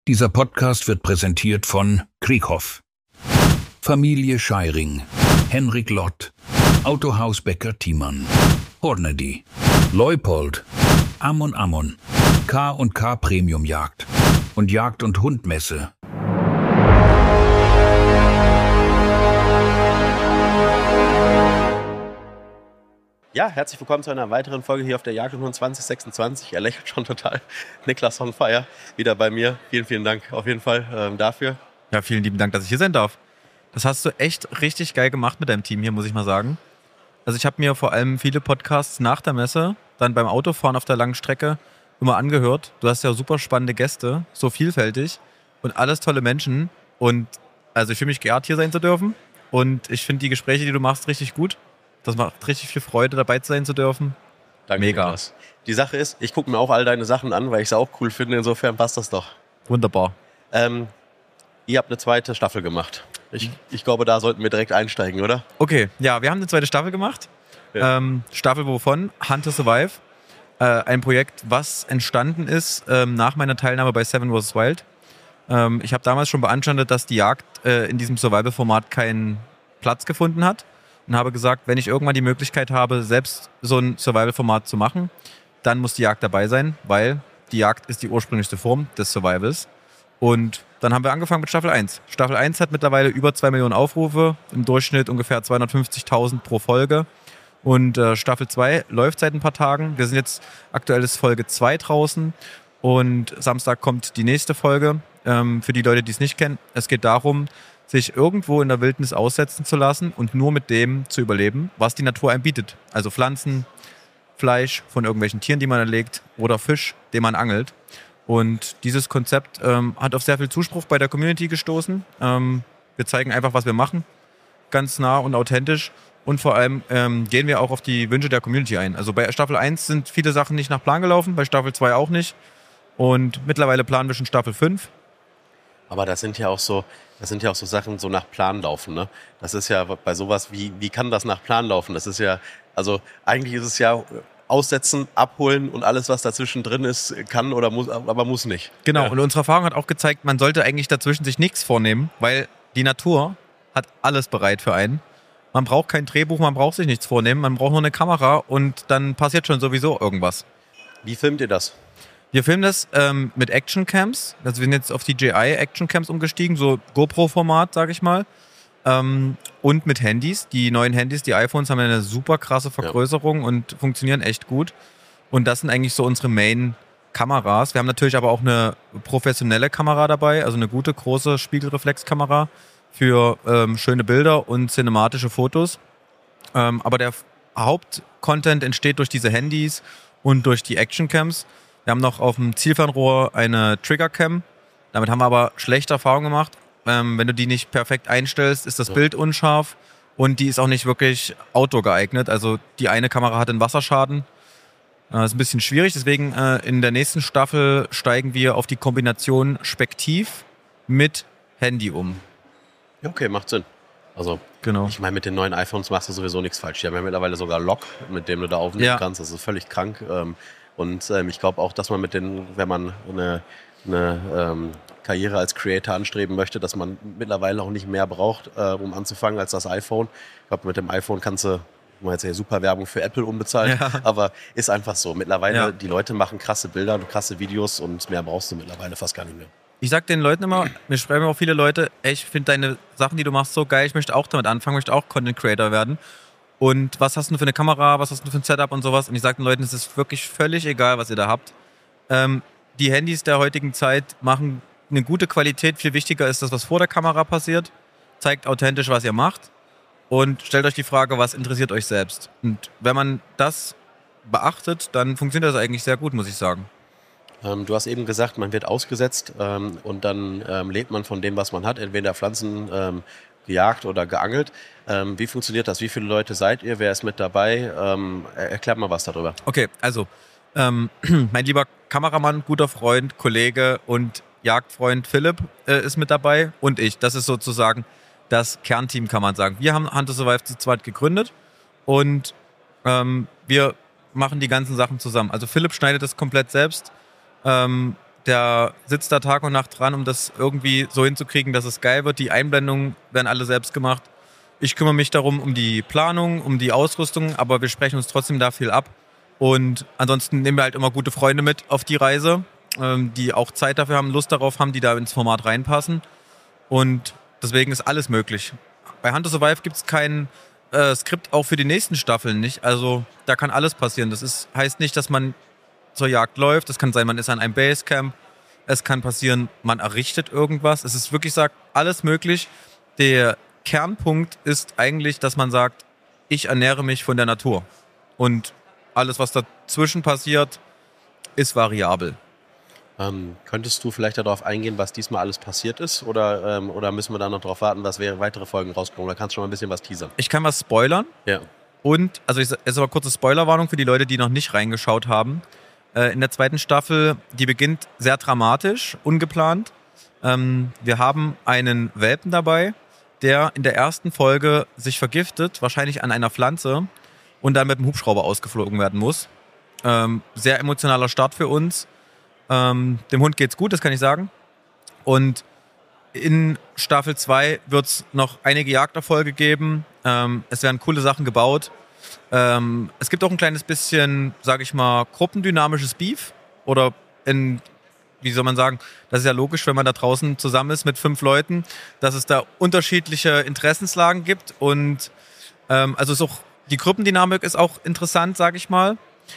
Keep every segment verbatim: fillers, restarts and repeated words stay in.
Dieser Podcast wird präsentiert von Krieghoff, Familie Scheiring, Henrik Lott, Autohaus Becker Thiemann, Hornady, Leupold, Ammon Ammon, K und K Premium Jagd und Jagd- und Hundmesse. Ja, herzlich willkommen zu einer weiteren Folge hier auf der Jagd und Hund zwanzig sechsundzwanzig. Er lächelt schon total. Niklas on fire, wieder bei mir. Vielen, vielen Dank auf jeden Fall ähm, dafür. Ja, vielen lieben Dank, dass ich hier sein darf. Das hast du echt richtig geil gemacht mit deinem Team hier, muss ich mal sagen. Also ich habe mir vor allem viele Podcasts nach der Messe, dann beim Autofahren auf der langen Strecke immer angehört. Du hast ja super spannende Gäste, so vielfältig und alles tolle Menschen. Und also ich fühle mich geehrt, hier sein zu dürfen. Und ich finde die Gespräche, die du machst, richtig gut. Das macht richtig viel Freude, dabei sein zu dürfen. Danke, Mega. Niklas. Die Sache ist, ich gucke mir auch all deine Sachen an, weil ich es auch cool finde. Insofern passt das doch. Wunderbar. Ähm, ihr habt eine zweite Staffel gemacht. Ich, ich glaube, da sollten wir direkt einsteigen, oder? Okay, ja, wir haben eine zweite Staffel gemacht. Ja. Ähm, Staffel wovon? Hunt to Survive. Äh, ein Projekt, was entstanden ist ähm, nach meiner Teilnahme bei Seven versus. Wild. Ähm, ich habe damals schon beanstandet, dass die Jagd äh, in diesem Survival-Format keinen Platz gefunden hat. Und habe gesagt, wenn ich irgendwann die Möglichkeit habe, selbst so ein Survival-Format zu machen, dann muss die Jagd dabei sein, weil die Jagd ist die ursprünglichste Form des Survivals. Und dann haben wir angefangen mit Staffel eins. Staffel eins hat mittlerweile über zwei Millionen Aufrufe, im Durchschnitt ungefähr zweihundertfünfzigtausend pro Folge. Und äh, Staffel zwei läuft seit ein paar Tagen. Wir sind jetzt aktuell ist Folge zwei draußen und Samstag kommt die nächste Folge. Ähm, für die Leute, die es nicht kennen, es geht darum, sich irgendwo in der Wildnis aussetzen zu lassen und nur mit dem zu überleben, was die Natur einem bietet. Also Pflanzen, Fleisch von irgendwelchen Tieren, die man erlegt oder Fisch, den man angelt. Und dieses Konzept ähm, hat auf sehr viel Zuspruch bei der Community gestoßen. Ähm, wir zeigen einfach, was wir machen, ganz nah und authentisch. Und vor allem ähm, gehen wir auch auf die Wünsche der Community ein. Also bei Staffel eins sind viele Sachen nicht nach Plan gelaufen, bei Staffel zwei auch nicht. Und mittlerweile planen wir schon Staffel fünf. Aber das sind ja auch so, das sind ja auch so Sachen, so nach Plan laufen, ne? Das ist ja bei sowas, wie, wie kann das nach Plan laufen? Das ist ja, also eigentlich ist es ja aussetzen, abholen und alles, was dazwischen drin ist, kann oder muss, aber muss nicht. Genau, Ja. und unsere Erfahrung hat auch gezeigt, man sollte eigentlich dazwischen sich nichts vornehmen, weil die Natur hat alles bereit für einen. Man braucht kein Drehbuch, man braucht sich nichts vornehmen, man braucht nur eine Kamera und dann passiert schon sowieso irgendwas. Wie filmt ihr das? Wir filmen das ähm, mit Actioncams. Also wir sind jetzt auf D J I Actioncams umgestiegen, so GoPro-Format, sag ich mal. Ähm, und mit Handys. Die neuen Handys, die iPhones haben eine super krasse Vergrößerung ja. und funktionieren echt gut. Und das sind eigentlich so unsere Main-Kameras. Wir haben natürlich aber auch eine professionelle Kamera dabei, also eine gute, große Spiegelreflexkamera für ähm, schöne Bilder und cinematische Fotos. Ähm, aber der Hauptcontent entsteht durch diese Handys und durch die Actioncams. Wir haben noch auf dem Zielfernrohr eine Triggercam. Damit haben wir aber schlechte Erfahrungen gemacht. Ähm, wenn du die nicht perfekt einstellst, ist das ja. Bild unscharf und die ist auch nicht wirklich outdoor geeignet. Also die eine Kamera hat einen Wasserschaden. Das äh, ist ein bisschen schwierig. Deswegen äh, in der nächsten Staffel steigen wir auf die Kombination Spektiv mit Handy um. Okay, macht Sinn. Also genau. Ich meine, mit den neuen iPhones machst du sowieso nichts falsch. Die haben ja mittlerweile sogar Lock, mit dem du da aufnehmen ja. kannst. Das ist völlig krank. Ähm, Und ähm, ich glaube auch, dass man mit den, wenn man eine, eine ähm, Karriere als Creator anstreben möchte, dass man mittlerweile auch nicht mehr braucht, äh, um anzufangen, als das iPhone. Ich glaube, mit dem iPhone kannst du, man jetzt ja super Werbung für Apple unbezahlt, ja. aber ist einfach so. Mittlerweile, ja. die Leute machen krasse Bilder und krasse Videos und mehr brauchst du mittlerweile fast gar nicht mehr. Ich sag den Leuten immer, mir schreiben auch viele Leute, ey, ich finde deine Sachen, die du machst, so geil, ich möchte auch damit anfangen, möchte auch Content Creator werden. Und was hast du für eine Kamera, was hast du für ein Setup und sowas? Und ich sage den Leuten, es ist wirklich völlig egal, was ihr da habt. Ähm, die Handys der heutigen Zeit machen eine gute Qualität. Viel wichtiger ist das, was vor der Kamera passiert. Zeigt authentisch, was ihr macht. Und stellt euch die Frage, was interessiert euch selbst? Und wenn man das beachtet, dann funktioniert das eigentlich sehr gut, muss ich sagen. Ähm, du hast eben gesagt, man wird ausgesetzt ähm, und dann ähm, lebt man von dem, was man hat. Entweder Pflanzen, ähm, gejagt oder geangelt. Ähm, wie funktioniert das? Wie viele Leute seid ihr? Wer ist mit dabei? Ähm, erklärt mal was darüber. Okay, also ähm, mein lieber Kameramann, guter Freund, Kollege und Jagdfreund Philipp äh, ist mit dabei und ich. Das ist sozusagen das Kernteam, kann man sagen. Wir haben Hunt to Survive zu zweit gegründet und ähm, wir machen die ganzen Sachen zusammen. Also Philipp schneidet das komplett selbst. Ähm, der sitzt da Tag und Nacht dran, um das irgendwie so hinzukriegen, dass es geil wird. Die Einblendungen werden alle selbst gemacht. Ich kümmere mich darum, um die Planung, um die Ausrüstung, aber wir sprechen uns trotzdem da viel ab. Und ansonsten nehmen wir halt immer gute Freunde mit auf die Reise, ähm, die auch Zeit dafür haben, Lust darauf haben, die da ins Format reinpassen. Und deswegen ist alles möglich. Bei Hunt to Survive gibt es kein äh, Skript, auch für die nächsten Staffeln nicht. Also da kann alles passieren. Das ist, heißt nicht, dass man zur Jagd läuft. Es kann sein, man ist an einem Basecamp. Es kann passieren, man errichtet irgendwas. Es ist wirklich, sagt, alles möglich. Der Kernpunkt ist eigentlich, dass man sagt, ich ernähre mich von der Natur. Und alles, was dazwischen passiert, ist variabel. Ähm, könntest du vielleicht darauf eingehen, was diesmal alles passiert ist? Oder, ähm, oder müssen wir da noch darauf warten, dass wir weitere Folgen rauskommen? Oder kannst du schon mal ein bisschen was teasern? Ich kann was spoilern. Ja. Und, also es ist aber kurze Spoilerwarnung für die Leute, die noch nicht reingeschaut haben. Äh, in der zweiten Staffel, die beginnt sehr dramatisch, ungeplant. Ähm, wir haben einen Welpen dabei, der in der ersten Folge sich vergiftet, wahrscheinlich an einer Pflanze, und dann mit dem Hubschrauber ausgeflogen werden muss. Ähm, sehr emotionaler Start für uns. Ähm, dem Hund geht's gut, das kann ich sagen. Und in Staffel zwei wird es noch einige Jagderfolge geben. Ähm, es werden coole Sachen gebaut. Ähm, es gibt auch ein kleines bisschen, sage ich mal, gruppendynamisches Beef. Oder in, wie soll man sagen, das ist ja logisch, wenn man da draußen zusammen ist mit fünf Leuten, dass es da unterschiedliche Interessenslagen gibt. Und ähm, also ist auch, die Gruppendynamik ist auch interessant, sage ich mal.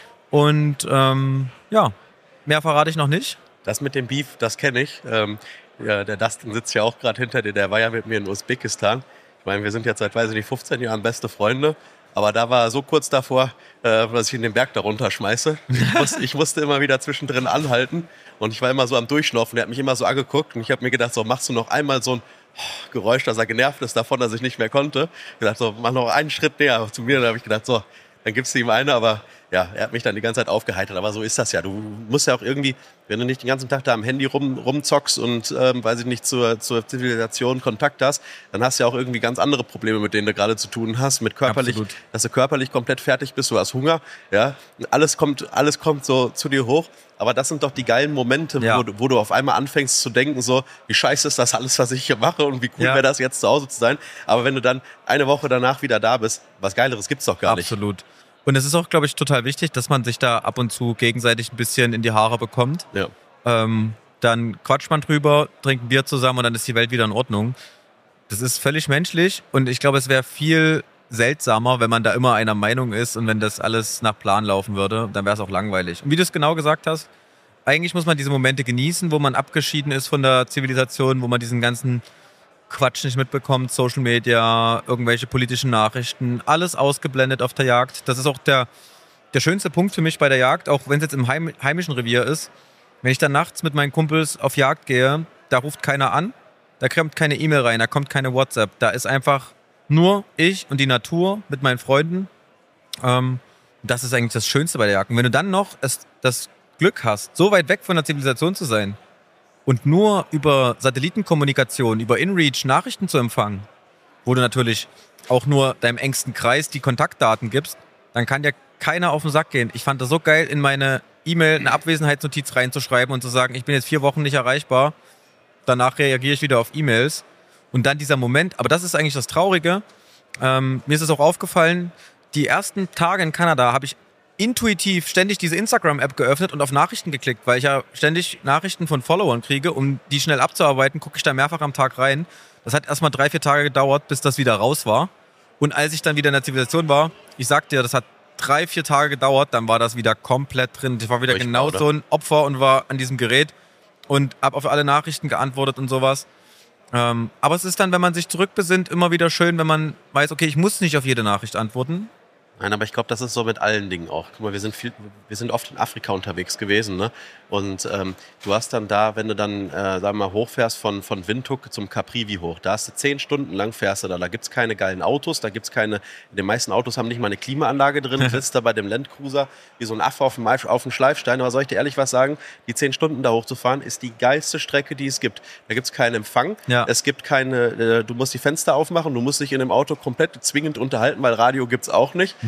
Und ähm, ja, mehr verrate ich noch nicht. Das mit dem Beef, das kenne ich. Ähm, ja, der Dustin sitzt ja auch gerade hinter dir, der war ja mit mir in Usbekistan. Ich meine, wir sind jetzt seit, weiß ich nicht, fünfzehn Jahren beste Freunde. Aber da war er so kurz davor, äh, dass ich ihn den Berg da runterschmeiße. Ich, muss, ich musste immer wieder zwischendrin anhalten. Und ich war immer so am Durchschnaufen. Der hat mich immer so angeguckt. Und ich habe mir gedacht, so, machst du noch einmal so ein Geräusch, dass er genervt ist davon, dass ich nicht mehr konnte. Ich gedacht, so, mach noch einen Schritt näher zu mir. Und dann habe ich gedacht, so, dann gibst du ihm eine, aber ja, er hat mich dann die ganze Zeit aufgeheitert. Aber so ist das ja. Du musst ja auch irgendwie, wenn du nicht den ganzen Tag da am Handy rum, rumzockst und, ähm, weiß ich nicht, zur, zur Zivilisation Kontakt hast, dann hast du ja auch irgendwie ganz andere Probleme, mit denen du gerade zu tun hast. Mit körperlich, Absolut. dass du körperlich komplett fertig bist, du hast Hunger, ja. Alles kommt, alles kommt so zu dir hoch. Aber das sind doch die geilen Momente, Ja. wo, du- wo du auf einmal anfängst zu denken, so, wie scheiße ist das alles, was ich hier mache und wie cool Ja. wäre das jetzt zu Hause zu sein. Aber wenn du dann eine Woche danach wieder da bist, was Geileres gibt's doch gar nicht. Absolut. Und es ist auch, glaube ich, total wichtig, dass man sich da ab und zu gegenseitig ein bisschen in die Haare bekommt. Ja. Ähm, dann quatscht man drüber, trinkt ein Bier zusammen und dann ist die Welt wieder in Ordnung. Das ist völlig menschlich und ich glaube, es wäre viel seltsamer, wenn man da immer einer Meinung ist und wenn das alles nach Plan laufen würde, dann wäre es auch langweilig. Und wie du es genau gesagt hast, eigentlich muss man diese Momente genießen, wo man abgeschieden ist von der Zivilisation, wo man diesen ganzen Quatsch nicht mitbekommt, Social Media, irgendwelche politischen Nachrichten, alles ausgeblendet auf der Jagd. Das ist auch der, der schönste Punkt für mich bei der Jagd, auch wenn es jetzt im heim, heimischen Revier ist. Wenn ich dann nachts mit meinen Kumpels auf Jagd gehe, da ruft keiner an, da kommt keine E-Mail rein, da kommt keine WhatsApp. Da ist einfach nur ich und die Natur mit meinen Freunden. Ähm, das ist eigentlich das Schönste bei der Jagd. Und wenn du dann noch es, das Glück hast, so weit weg von der Zivilisation zu sein, und nur über Satellitenkommunikation, über InReach Nachrichten zu empfangen, wo du natürlich auch nur deinem engsten Kreis die Kontaktdaten gibst, dann kann dir keiner auf den Sack gehen. Ich fand das so geil, in meine E-Mail eine Abwesenheitsnotiz reinzuschreiben und zu sagen, ich bin jetzt vier Wochen nicht erreichbar, danach reagiere ich wieder auf E-Mails. Und dann dieser Moment, aber das ist eigentlich das Traurige, ähm, mir ist es auch aufgefallen, die ersten Tage in Kanada habe ich intuitiv ständig diese Instagram-App geöffnet und auf Nachrichten geklickt, weil ich ja ständig Nachrichten von Followern kriege, um die schnell abzuarbeiten, gucke ich da mehrfach am Tag rein. Das hat erstmal drei, vier Tage gedauert, bis das wieder raus war. Und als ich dann wieder in der Zivilisation war, ich sag dir, das hat drei, vier Tage gedauert, dann war das wieder komplett drin. Ich war wieder Furchtbar, genau oder? so ein Opfer und war an diesem Gerät und habe auf alle Nachrichten geantwortet und sowas. Ähm, aber es ist dann, wenn man sich zurückbesinnt, immer wieder schön, wenn man weiß, okay, ich muss nicht auf jede Nachricht antworten. Nein, aber ich glaube, das ist so mit allen Dingen auch. Guck mal, wir sind viel, wir sind oft in Afrika unterwegs gewesen, ne? Und ähm, du hast dann da, wenn du dann, äh, sagen wir mal, hochfährst von, von Windhoek zum Caprivi hoch, da hast du zehn Stunden lang fährst du da. Da gibt's keine geilen Autos, da gibt's keine, die meisten Autos haben nicht mal eine Klimaanlage drin. Du sitzt da bei dem Landcruiser wie so ein Affe auf dem, auf dem Schleifstein. Aber soll ich dir ehrlich was sagen? Die zehn Stunden da hochzufahren ist die geilste Strecke, die es gibt. Da gibt's keinen Empfang. Ja. Es gibt keine, äh, du musst die Fenster aufmachen, du musst dich in dem Auto komplett zwingend unterhalten, weil Radio gibt's auch nicht.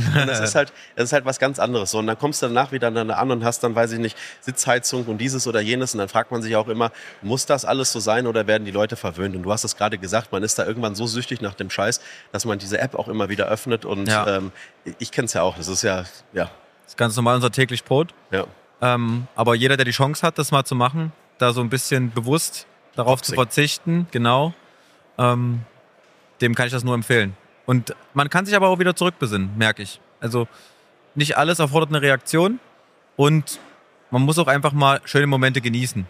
Und das ist halt, das ist halt was ganz anderes. So, und dann kommst du danach wieder an und hast dann, weiß ich nicht, Sitzheizung und dieses oder jenes. Und dann fragt man sich auch immer, muss das alles so sein oder werden die Leute verwöhnt? Und du hast es gerade gesagt, man ist da irgendwann so süchtig nach dem Scheiß, dass man diese App auch immer wieder öffnet. Und ja. ähm, ich kenne es ja auch. Das ist ja, ja. Das ist ganz normal unser täglich Brot. Ja. Ähm, aber jeder, der die Chance hat, das mal zu machen, da so ein bisschen bewusst darauf Boxing. zu verzichten, genau, ähm, dem kann ich das nur empfehlen. Und man kann sich aber auch wieder zurückbesinnen, merke ich. Also nicht alles erfordert eine Reaktion und man muss auch einfach mal schöne Momente genießen.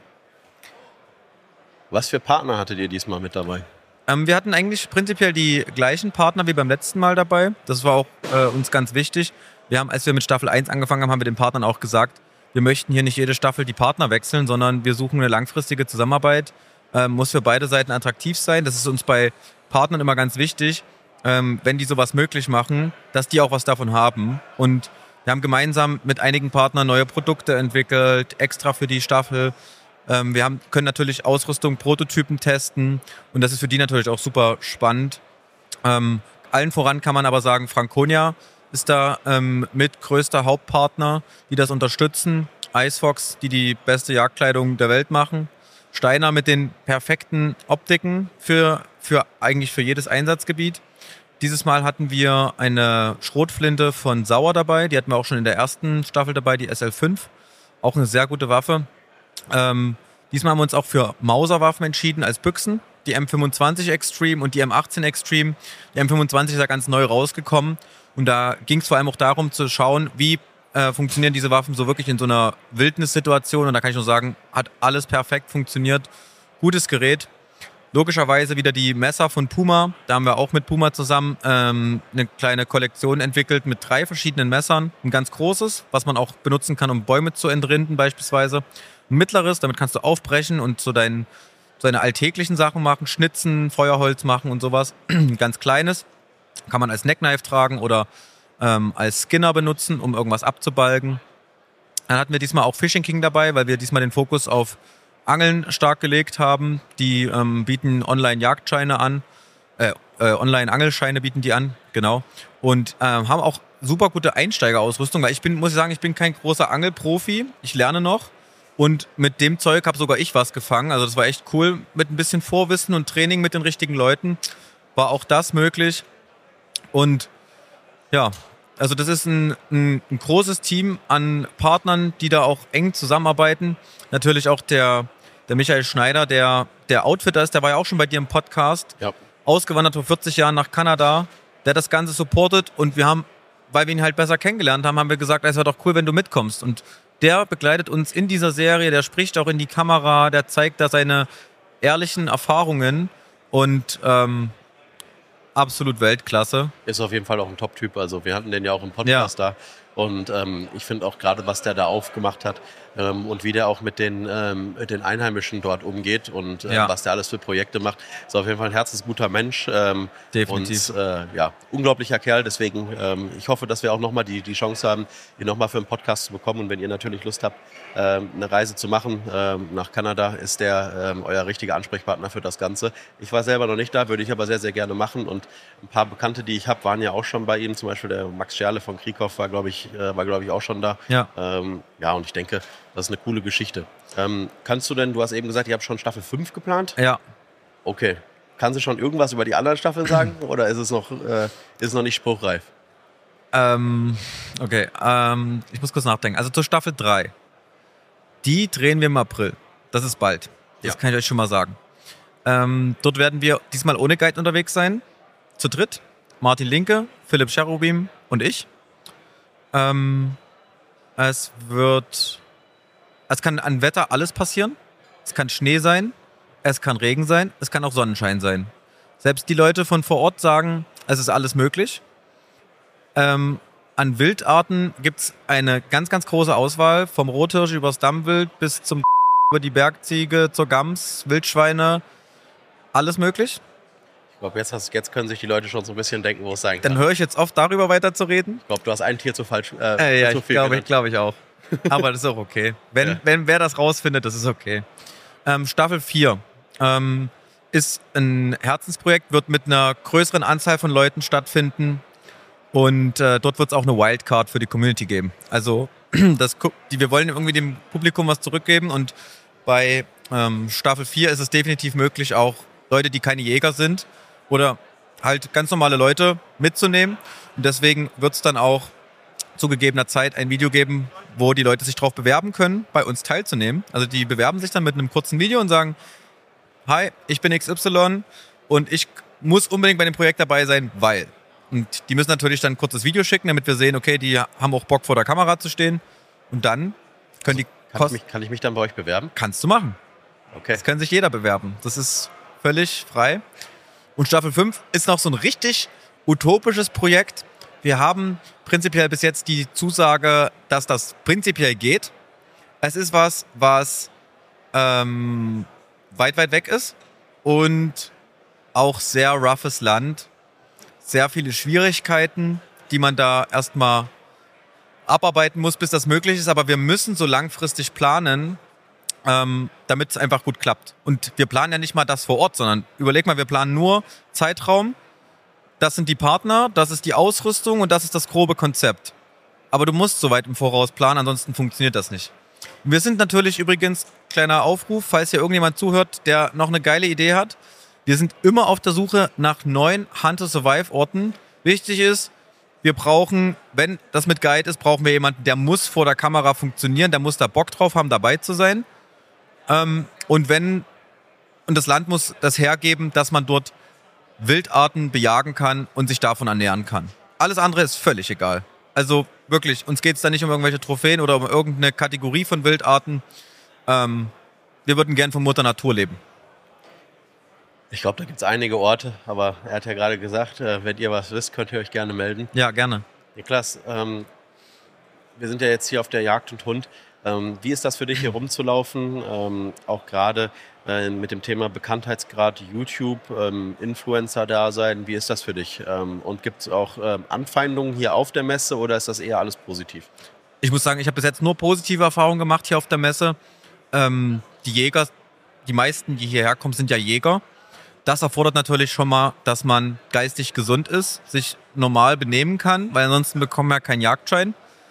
Was für Partner hattet ihr diesmal mit dabei? Ähm, wir hatten eigentlich prinzipiell die gleichen Partner wie beim letzten Mal dabei. Das war auch äh, uns ganz wichtig. Wir haben, als wir mit Staffel eins angefangen haben, haben wir den Partnern auch gesagt, wir möchten hier nicht jede Staffel die Partner wechseln, sondern wir suchen eine langfristige Zusammenarbeit. Ähm, muss für beide Seiten attraktiv sein. Das ist uns bei Partnern immer ganz wichtig, ähm, wenn die sowas möglich machen, dass die auch was davon haben. Und wir haben gemeinsam mit einigen Partnern neue Produkte entwickelt, extra für die Staffel. Ähm, wir haben, können natürlich Ausrüstung, Prototypen testen und das ist für die natürlich auch super spannend. Ähm, allen voran kann man aber sagen, Franconia ist da ähm, mit größter Hauptpartner, die das unterstützen. Icefox, die die beste Jagdkleidung der Welt machen. Steiner mit den perfekten Optiken für, für eigentlich für jedes Einsatzgebiet. Dieses Mal hatten wir eine Schrotflinte von Sauer dabei. Die hatten wir auch schon in der ersten Staffel dabei, die S L fünf. Auch eine sehr gute Waffe. Ähm, diesmal haben wir uns auch für Mauser-Waffen entschieden als Büchsen. Die M fünfundzwanzig Extreme und die M achtzehn Extreme. Die M fünfundzwanzig ist ja ganz neu rausgekommen. Und da ging es vor allem auch darum zu schauen, wie äh, funktionieren diese Waffen so wirklich in so einer Wildnissituation. Und da kann ich nur sagen, hat alles perfekt funktioniert. Gutes Gerät. Logischerweise wieder die Messer von Puma. Da haben wir auch mit Puma zusammen ähm, eine kleine Kollektion entwickelt mit drei verschiedenen Messern. Ein ganz großes, was man auch benutzen kann, um Bäume zu entrinden beispielsweise. Ein mittleres, damit kannst du aufbrechen und so dein, deine alltäglichen Sachen machen, schnitzen, Feuerholz machen und sowas. Ein ganz kleines. Kann man als Neckknife tragen oder ähm, als Skinner benutzen, um irgendwas abzubalgen. Dann hatten wir diesmal auch Fishing King dabei, weil wir diesmal den Fokus auf Angeln stark gelegt haben. Die ähm, bieten Online-Jagdscheine an, äh, äh, Online-Angelscheine bieten die an, genau. Und äh, haben auch super gute Einsteigerausrüstung, weil ich bin, muss ich sagen, ich bin kein großer Angelprofi. Ich lerne noch. Und mit dem Zeug habe sogar ich was gefangen. Also das war echt cool. Mit ein bisschen Vorwissen und Training mit den richtigen Leuten war auch das möglich. Und ja, also das ist ein, ein, ein großes Team an Partnern, die da auch eng zusammenarbeiten. Natürlich auch der, der Michael Schneider, der der Outfitter ist, der war ja auch schon bei dir im Podcast. Ja. Ausgewandert vor vierzig Jahren nach Kanada, der das Ganze supportet. Und wir haben, weil wir ihn halt besser kennengelernt haben, haben wir gesagt, es wäre doch cool, wenn du mitkommst. Und der begleitet uns in dieser Serie, der spricht auch in die Kamera, der zeigt da seine ehrlichen Erfahrungen und ähm, absolut Weltklasse. Ist auf jeden Fall auch ein Top-Typ. Also wir hatten den ja auch im Podcast ja. da. Und ähm, ich finde auch gerade, was der da aufgemacht hat ähm, und wie der auch mit den, ähm, mit den Einheimischen dort umgeht und äh, ja. was der alles für Projekte macht, ist auf jeden Fall ein herzensguter Mensch. Ähm, Definitiv. Und äh, ja, unglaublicher Kerl. Deswegen, ähm, ich hoffe, dass wir auch nochmal die, die Chance haben, ihn nochmal für einen Podcast zu bekommen. Und wenn ihr natürlich Lust habt, ähm, eine Reise zu machen ähm, nach Kanada, ist der ähm, euer richtiger Ansprechpartner für das Ganze. Ich war selber noch nicht da, würde ich aber sehr, sehr gerne machen. Und ein paar Bekannte, die ich habe, waren ja auch schon bei ihm. Zum Beispiel der Max Scherle von Krieghoff war, glaube ich, war, glaube ich, auch schon da. Ja. Ähm, ja, und ich denke, das ist eine coole Geschichte. Ähm, kannst du denn, du hast eben gesagt, ihr habt schon Staffel fünf geplant? Ja. Okay. Kannst du schon irgendwas über die anderen Staffeln sagen? Oder ist es noch, äh, ist es noch nicht spruchreif? Ähm, okay, ähm, ich muss kurz nachdenken. Also zur Staffel drei. Die drehen wir im April. Das ist bald. Das ja. kann ich euch schon mal sagen. Ähm, dort werden wir diesmal ohne Guide unterwegs sein. Zu dritt. Martin Linke, Philipp Cherubim und ich. Ähm, es wird, es kann an Wetter alles passieren. Es kann Schnee sein, es kann Regen sein, es kann auch Sonnenschein sein. Selbst die Leute von vor Ort sagen, es ist alles möglich. Ähm, an Wildarten gibt es eine ganz, ganz große Auswahl. Vom Rothirsch übers Dammwild bis zum über die Bergziege, zur Gams, Wildschweine. Alles möglich. Ich glaube, jetzt, hast, jetzt können sich die Leute schon so ein bisschen denken, wo es sein kann. Dann höre ich jetzt auf, darüber weiter zu reden. Ich glaube, du hast ein Tier zu falsch. Äh, äh, ja, zu ich viel glaube ich, glaub ich auch. Aber das ist auch okay. Wenn, ja. wenn wer das rausfindet, das ist okay. Ähm, Staffel vier ähm, ist ein Herzensprojekt, wird mit einer größeren Anzahl von Leuten stattfinden. Und äh, dort wird es auch eine Wildcard für die Community geben. Also das, die, wir wollen irgendwie dem Publikum was zurückgeben und bei ähm, Staffel vier ist es definitiv möglich, auch Leute, die keine Jäger sind oder halt ganz normale Leute mitzunehmen. Und deswegen wird es dann auch zu gegebener Zeit ein Video geben, wo die Leute sich darauf bewerben können, bei uns teilzunehmen. Also die bewerben sich dann mit einem kurzen Video und sagen, hi, ich bin X Y und ich muss unbedingt bei dem Projekt dabei sein, weil... Und die müssen natürlich dann ein kurzes Video schicken, damit wir sehen, okay, die haben auch Bock vor der Kamera zu stehen. Und dann können die... Kann ich, mich, kann ich mich dann bei euch bewerben? Kannst du machen. Okay. Das kann sich jeder bewerben. Das ist völlig frei. Und Staffel fünf ist noch so ein richtig utopisches Projekt. Wir haben prinzipiell bis jetzt die Zusage, dass das prinzipiell geht. Es ist was, was ähm, weit, weit weg ist und auch sehr roughes Land. Sehr viele Schwierigkeiten, die man da erstmal abarbeiten muss, bis das möglich ist. Aber wir müssen so langfristig planen, ähm, damit es einfach gut klappt. Und wir planen ja nicht mal das vor Ort, sondern überleg mal, wir planen nur Zeitraum. Das sind die Partner, das ist die Ausrüstung und das ist das grobe Konzept. Aber du musst so weit im Voraus planen, ansonsten funktioniert das nicht. Wir sind natürlich übrigens, kleiner Aufruf, falls hier irgendjemand zuhört, der noch eine geile Idee hat. Wir sind immer auf der Suche nach neuen Hunt-to-Survive-Orten. Wichtig ist, wir brauchen, wenn das mit Guide ist, brauchen wir jemanden, der muss vor der Kamera funktionieren, der muss da Bock drauf haben, dabei zu sein. Ähm, und wenn, und das Land muss das hergeben, dass man dort Wildarten bejagen kann und sich davon ernähren kann. Alles andere ist völlig egal. Also wirklich, uns geht es da nicht um irgendwelche Trophäen oder um irgendeine Kategorie von Wildarten. Ähm, wir würden gern von Mutter Natur leben. Ich glaube, da gibt es einige Orte, aber er hat ja gerade gesagt, äh, wenn ihr was wisst, könnt ihr euch gerne melden. Ja, gerne. Niklas, ähm, wir sind ja jetzt hier auf der Jagd und Hund. Ähm, wie ist das für dich, hier rumzulaufen? Ähm, auch gerade äh, mit dem Thema Bekanntheitsgrad, YouTube, ähm, Influencer-Dasein. Wie ist das für dich? Ähm, und gibt es auch ähm, Anfeindungen hier auf der Messe oder ist das eher alles positiv? Ich muss sagen, ich habe bis jetzt nur positive Erfahrungen gemacht hier auf der Messe. Ähm, die Jäger, die meisten, die hierher kommen, sind ja Jäger. Das erfordert natürlich schon mal, dass man geistig gesund ist, sich normal benehmen kann, weil ansonsten bekommen wir keinen Jagdschein.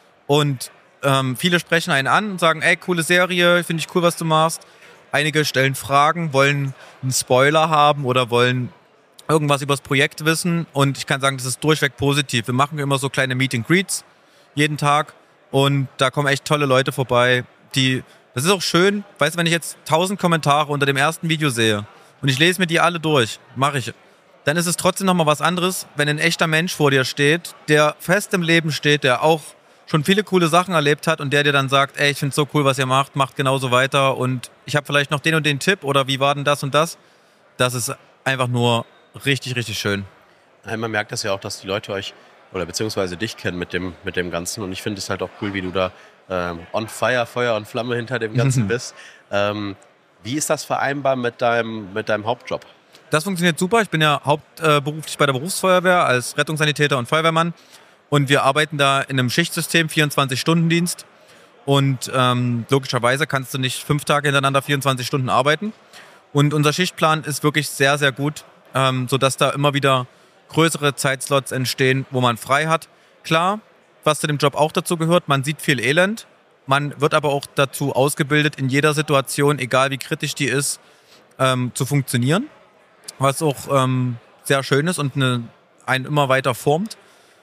Und ähm, viele sprechen einen an und sagen, ey, coole Serie, finde ich cool, was du machst. Einige stellen Fragen, wollen einen Spoiler haben oder wollen irgendwas über das Projekt wissen. Und ich kann sagen, das ist durchweg positiv. Wir machen immer so kleine Meet and Greets jeden Tag und da kommen echt tolle Leute vorbei, die, das ist auch schön, weißt du, wenn ich jetzt tausend Kommentare unter dem ersten Video sehe, und ich lese mir die alle durch, mache ich. Dann ist es trotzdem nochmal was anderes, wenn ein echter Mensch vor dir steht, der fest im Leben steht, der auch schon viele coole Sachen erlebt hat und der dir dann sagt, ey, ich finde es so cool, was ihr macht, macht genauso weiter und ich habe vielleicht noch den und den Tipp oder wie war denn das und das? Das ist einfach nur richtig, richtig schön. Man merkt das ja auch, dass die Leute euch oder beziehungsweise dich kennen mit dem, mit dem Ganzen und ich finde es halt auch cool, wie du da ähm, on fire, Feuer und Flamme hinter dem Ganzen bist. Ähm, Wie ist das vereinbar mit deinem, mit deinem Hauptjob? Das funktioniert super. Ich bin ja hauptberuflich bei der Berufsfeuerwehr als Rettungssanitäter und Feuerwehrmann. Und wir arbeiten da in einem Schichtsystem, vierundzwanzig-Stunden-Dienst. Und ähm, logischerweise kannst du nicht fünf Tage hintereinander vierundzwanzig Stunden arbeiten. Und unser Schichtplan ist wirklich sehr, sehr gut, ähm, sodass da immer wieder größere Zeitslots entstehen, wo man frei hat. Klar, was zu dem Job auch dazu gehört, man sieht viel Elend. Man wird aber auch dazu ausgebildet, in jeder Situation, egal wie kritisch die ist, ähm, zu funktionieren. Was auch ähm, sehr schön ist und eine, einen immer weiter formt.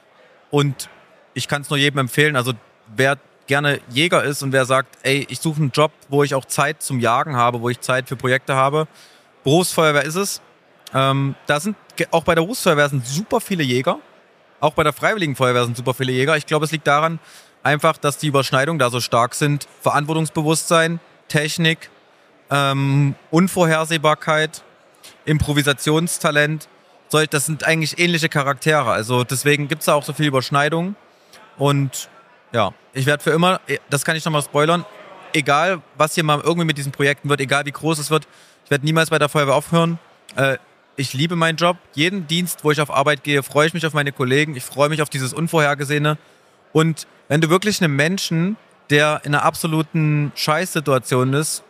Und ich kann es nur jedem empfehlen, also wer gerne Jäger ist und wer sagt, ey, ich suche einen Job, wo ich auch Zeit zum Jagen habe, wo ich Zeit für Projekte habe. Berufsfeuerwehr ist es. Ähm, da sind auch bei der Berufsfeuerwehr sind super viele Jäger. Auch bei der Freiwilligen Feuerwehr sind super viele Jäger. Ich glaube, es liegt daran, einfach, dass die Überschneidungen da so stark sind. Verantwortungsbewusstsein, Technik, ähm, Unvorhersehbarkeit, Improvisationstalent. Das sind eigentlich ähnliche Charaktere. Also deswegen gibt es da auch so viel Überschneidung. Und ja, ich werde für immer, das kann ich nochmal spoilern, egal was hier mal irgendwie mit diesen Projekten wird, egal wie groß es wird, ich werde niemals bei der Feuerwehr aufhören. Äh, ich liebe meinen Job. Jeden Dienst, wo ich auf Arbeit gehe, freue ich mich auf meine Kollegen. Ich freue mich auf dieses Unvorhergesehene. Und wenn du wirklich einem Menschen, der in einer absoluten Scheißsituation ist,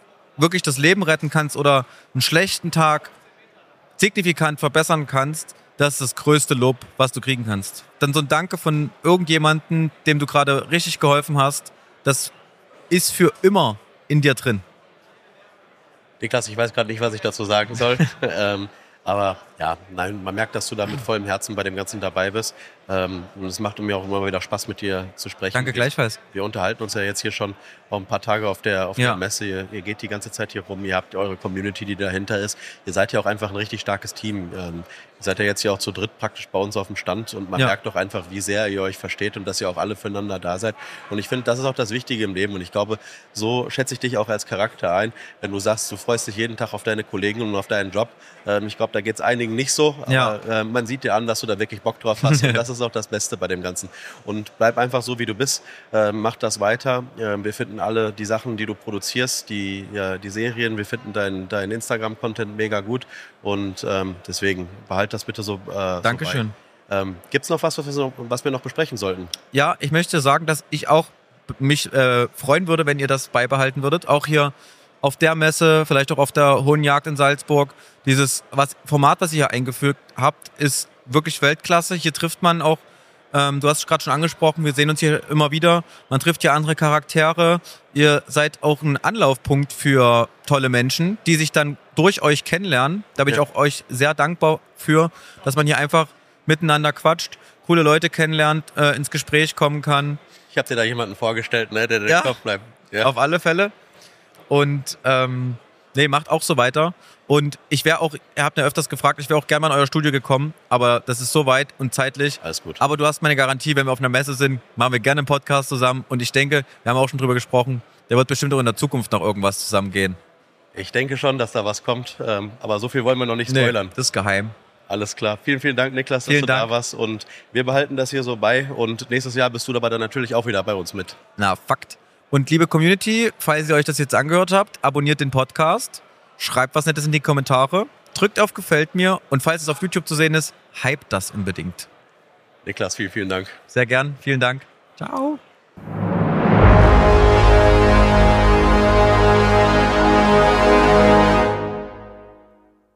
wirklich das Leben retten kannst oder einen schlechten Tag signifikant verbessern kannst, das ist das größte Lob, was du kriegen kannst. Dann so ein Danke von irgendjemandem, dem du gerade richtig geholfen hast, das ist für immer in dir drin. Niklas, ich weiß gerade nicht, was ich dazu sagen soll. ähm, aber ja, nein, man merkt, dass du da mit vollem Herzen bei dem Ganzen dabei bist. Ähm, und es macht mir auch immer wieder Spaß, mit dir zu sprechen. Danke, gleichfalls. Wir, wir unterhalten uns ja jetzt hier schon auch ein paar Tage auf der, auf ja. der Messe. Ihr, ihr geht die ganze Zeit hier rum, ihr habt eure Community, die dahinter ist. Ihr seid ja auch einfach ein richtig starkes Team. Ähm, ihr seid ja jetzt hier auch zu dritt praktisch bei uns auf dem Stand und man ja. merkt doch einfach, wie sehr ihr euch versteht und dass ihr auch alle füreinander da seid. Und ich finde, das ist auch das Wichtige im Leben. Und ich glaube, so schätze ich dich auch als Charakter ein, wenn du sagst, du freust dich jeden Tag auf deine Kollegen und auf deinen Job. Ähm, ich glaube, da geht es einigen nicht so, aber ja. äh, man sieht dir an, dass du da wirklich Bock drauf hast. Und das ist auch das Beste bei dem Ganzen. Und bleib einfach so, wie du bist. Ähm, mach das weiter. Ähm, wir finden alle die Sachen, die du produzierst, die, ja, die Serien, wir finden deinen dein Instagram-Content mega gut. Und ähm, deswegen behalt das bitte so äh, Dankeschön. So ähm, Gibt es noch was, was wir, so, was wir noch besprechen sollten? Ja, ich möchte sagen, dass ich auch mich äh, freuen würde, wenn ihr das beibehalten würdet. Auch hier auf der Messe, vielleicht auch auf der Hohen Jagd in Salzburg. Dieses was, Format, was ihr hier eingefügt habt, ist wirklich Weltklasse. Hier trifft man auch, ähm, du hast es gerade schon angesprochen, wir sehen uns hier immer wieder. Man trifft hier andere Charaktere. Ihr seid auch ein Anlaufpunkt für tolle Menschen, die sich dann durch euch kennenlernen. Da bin ja. ich auch euch sehr dankbar für, dass man hier einfach miteinander quatscht, coole Leute kennenlernt, äh, ins Gespräch kommen kann. Ich habe dir da jemanden vorgestellt, ne, der ja, im Kopf bleibt. Ja, auf alle Fälle. Und ähm, nee, macht auch so weiter. Und ich wäre auch, ihr habt ja öfters gefragt, ich wäre auch gerne mal in euer Studio gekommen, aber das ist so weit und zeitlich. Alles gut. Aber du hast meine Garantie, wenn wir auf einer Messe sind, machen wir gerne einen Podcast zusammen. Und ich denke, wir haben auch schon drüber gesprochen, der wird bestimmt auch in der Zukunft noch irgendwas zusammen gehen. Ich denke schon, dass da was kommt, ähm, aber so viel wollen wir noch nicht spoilern. Nee, das ist geheim. Alles klar. Vielen, vielen Dank, Niklas, dass vielen du Dank. da warst. Und wir behalten das hier so bei. Und nächstes Jahr bist du dabei dann natürlich auch wieder bei uns mit. Na, Fakt. Und liebe Community, falls ihr euch das jetzt angehört habt, abonniert den Podcast, schreibt was Nettes in die Kommentare, drückt auf Gefällt mir und falls es auf YouTube zu sehen ist, hypt das unbedingt. Niklas, vielen, vielen Dank. Sehr gern. Vielen Dank. Ciao.